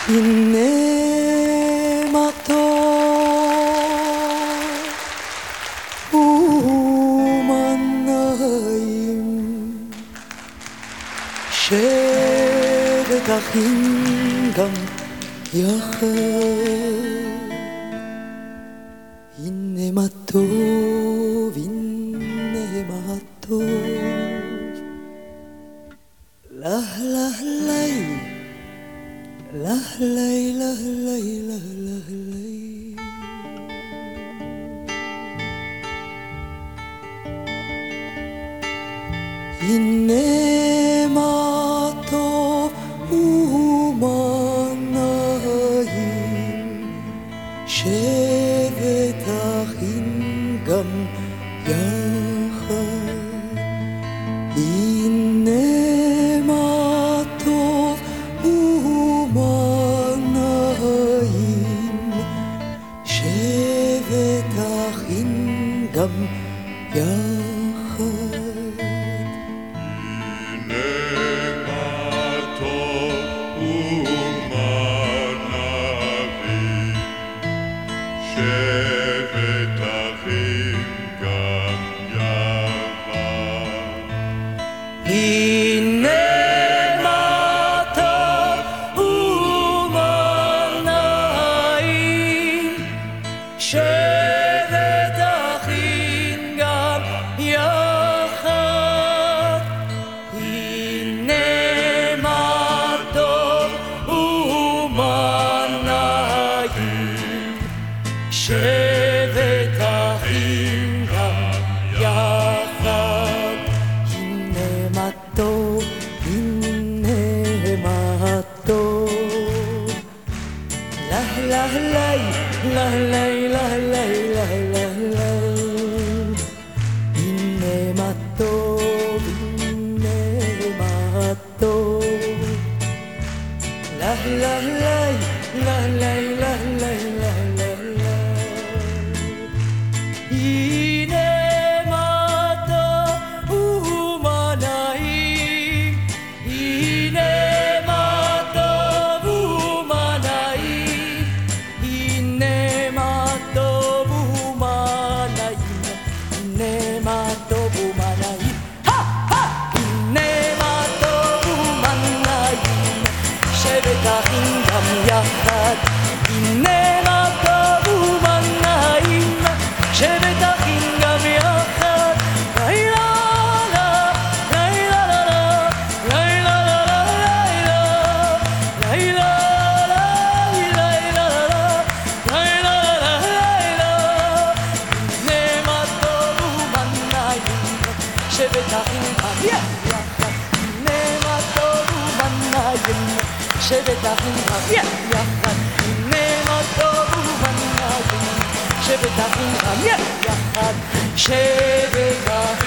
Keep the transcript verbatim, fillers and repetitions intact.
הנה מה טוב ומה נעים, שבת אחים גם יחד. הנה מה טוב, הנה מה טוב, לה לה לי, לה לי, לה לי, לה לה לי. הנה מה טוב ומה נעים, שבת אחים גם יחד. הנה מה טוב ומה נעים, שבת אחים גם יחד. שבת אחים גם יחד. הנה מה טוב ומה נעים, שבת אחים גם יחד. הנה מה טוב ומה נעים, שבת אחים גם יחד. הנה מה טוב, הנה מה טוב, לה לה לי, לה לי, לה לי, לה לה לי. הנה מה טוב, הנה מה טוב, לה לה לי, לה לי, לה לי, לה לה לי. הנה מה טוב ומה נעים, הנה מה טוב ומה נעים, הנה מה טוב ומה נעים, הנה מה טוב ומה נעים, הנה מה טוב ומה נעים, שבת אחים גם יחד. הנה מה טוב ומה נעים, שבת אחים גם יחד. לילה לה, לילה לה לה, לילה לה לה, לילה לה, לילה לה לה, לילה לה לילה. הנה מה טוב ומה נעים, שבת אחים גם יחד. הנה מה טוב ומה נעים, שבת אחים גם יחד. הנה מה טוב ומה נעים, שבת אחים גם יחד. שבת